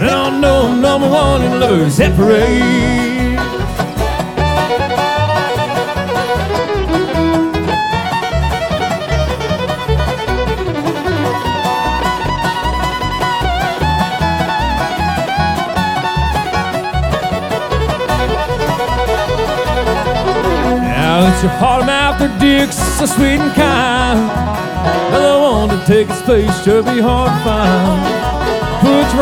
And I know I'm number one in lovers that parade. Now it's your heart mouth or dicks, so sweet and kind. Another one to take its place, sure be hard to find. Put your